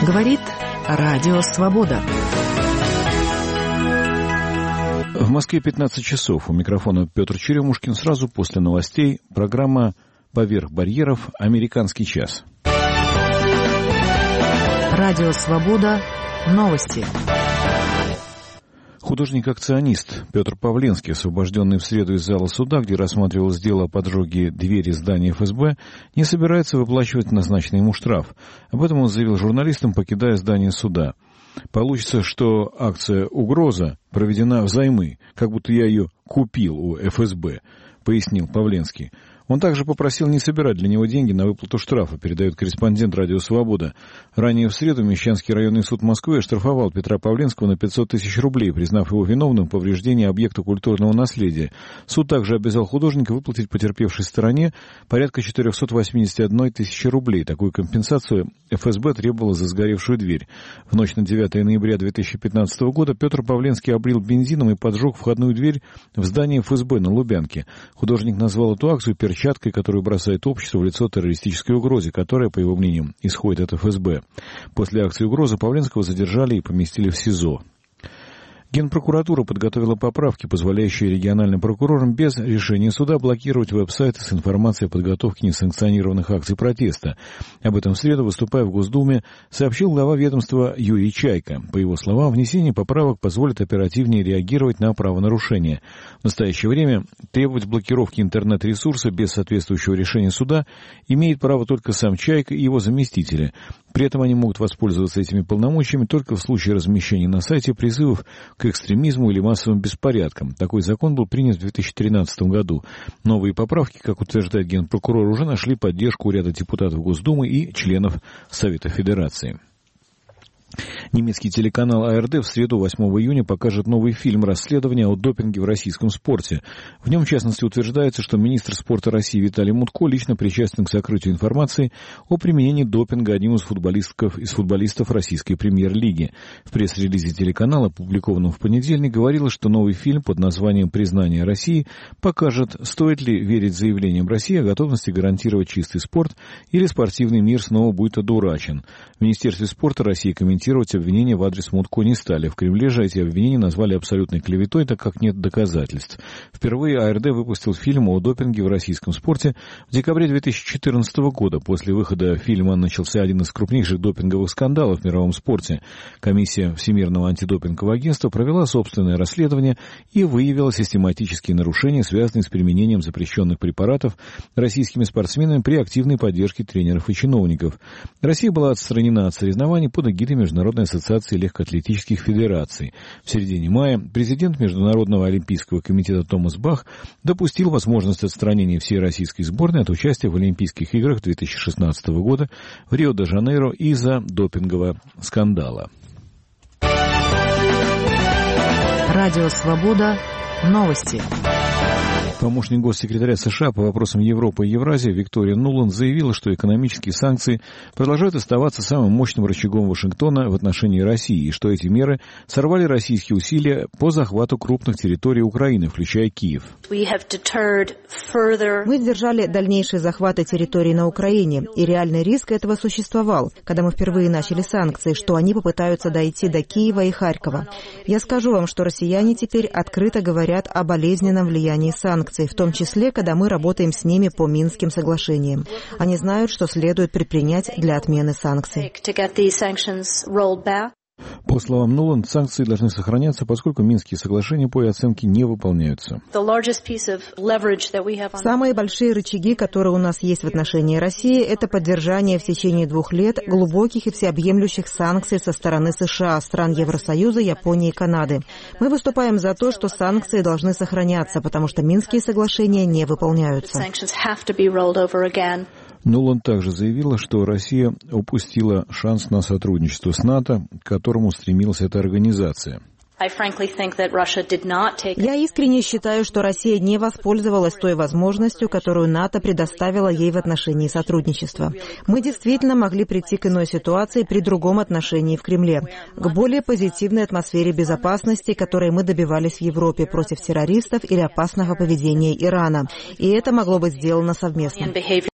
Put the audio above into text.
Говорит Радио Свобода. В Москве 15 часов. У микрофона Петр Черемушкин. Сразу после новостей программа «Поверх барьеров. Американский час». Радио Свобода. Новости. Художник-акционист Петр Павленский, освобожденный в среду из зала суда, где рассматривалось дело о поджоге двери здания ФСБ, не собирается выплачивать назначенный ему штраф. Об этом он заявил журналистам, покидая здание суда. Получится, что акция «Угроза» проведена взаймы, как будто я ее купил у ФСБ, пояснил Павленский. Он также попросил не собирать для него деньги на выплату штрафа, передает корреспондент «Радио Свобода». Ранее в среду Мещанский районный суд Москвы оштрафовал Петра Павленского на 500 тысяч рублей, признав его виновным в повреждении объекта культурного наследия. Суд также обязал художника выплатить потерпевшей стороне порядка 481 тысячи рублей. Такую компенсацию ФСБ требовала за сгоревшую дверь. В ночь на 9 ноября 2015 года Петр Павленский облил бензином и поджег входную дверь в здание ФСБ на Лубянке. Художник назвал эту акцию перчаткой, которую бросает общество в лицо террористической угрозе, которая, по его мнению, исходит от ФСБ. После акции угрозы Павленского задержали и поместили в СИЗО. Генпрокуратура подготовила поправки, позволяющие региональным прокурорам без решения суда блокировать веб-сайты с информацией о подготовке несанкционированных акций протеста. Об этом в среду, выступая в Госдуме, сообщил глава ведомства Юрий Чайка. По его словам, внесение поправок позволит оперативнее реагировать на правонарушения. В настоящее время требовать блокировки интернет-ресурса без соответствующего решения суда имеет право только сам Чайка и его заместители. При этом они могут воспользоваться этими полномочиями только в случае размещения на сайте призывов к экстремизму или массовым беспорядкам. Такой закон был принят в 2013 году. Новые поправки, как утверждает Генпрокурор, уже нашли поддержку у ряда депутатов Госдумы и членов Совета Федерации. Немецкий телеканал АРД в среду 8 июня покажет новый фильм расследования о допинге в российском спорте. В нем, в частности, утверждается, что министр спорта России Виталий Мутко лично причастен к сокрытию информации о применении допинга одним из футболистов российской премьер-лиги. В пресс-релизе телеканала, опубликованном в понедельник, говорилось, что новый фильм под названием «Признание России» покажет, стоит ли верить заявлениям России о готовности гарантировать чистый спорт или спортивный мир снова будет одурачен. В Министерстве спорта России комментировать обвинения в адрес Мутко не стали. В Кремле же эти обвинения назвали абсолютной клеветой, так как нет доказательств. Впервые АРД выпустил фильм о допинге в российском спорте в декабре 2014 года. После выхода фильма начался один из крупнейших допинговых скандалов в мировом спорте. Комиссия Всемирного антидопингового агентства провела собственное расследование и выявила систематические нарушения, связанные с применением запрещенных препаратов российскими спортсменами при активной поддержке тренеров и чиновников. Россия была отстранена от соревнований под эгидой Международной ассоциации легкоатлетических федераций. В середине мая президент Международного олимпийского комитета Томас Бах допустил возможность отстранения всей российской сборной от участия в Олимпийских играх 2016 года в Рио-де-Жанейро из-за допингового скандала. Радио Свобода. Новости. Помощник госсекретаря США по вопросам Европы и Евразии Виктория Нуланд заявила, что экономические санкции продолжают оставаться самым мощным рычагом Вашингтона в отношении России, и что эти меры сорвали российские усилия по захвату крупных территорий Украины, включая Киев. Мы сдержали дальнейшие захваты территорий на Украине, и реальный риск этого существовал, когда мы впервые начали санкции, что они попытаются дойти до Киева и Харькова. Я скажу вам, что россияне теперь открыто говорят о болезненном влиянии санкций, в том числе, когда мы работаем с ними по Минским соглашениям. Они знают, что следует предпринять для отмены санкций. По словам Нуланд, санкции должны сохраняться, поскольку Минские соглашения по ее оценке не выполняются. Самые большие рычаги, которые у нас есть в отношении России, это поддержание в течение 2 лет глубоких и всеобъемлющих санкций со стороны США, стран Евросоюза, Японии и Канады. Мы выступаем за то, что санкции должны сохраняться, потому что Минские соглашения не выполняются. Нуланд также заявила, что Россия упустила шанс на сотрудничество с НАТО, к которому стремилась эта организация. Я искренне считаю, что Россия не воспользовалась той возможностью, которую НАТО предоставила ей в отношении сотрудничества. Мы действительно могли прийти к иной ситуации при другом отношении в Кремле, к более позитивной атмосфере безопасности, которой мы добивались в Европе против террористов или опасного поведения Ирана. И это могло быть сделано совместно.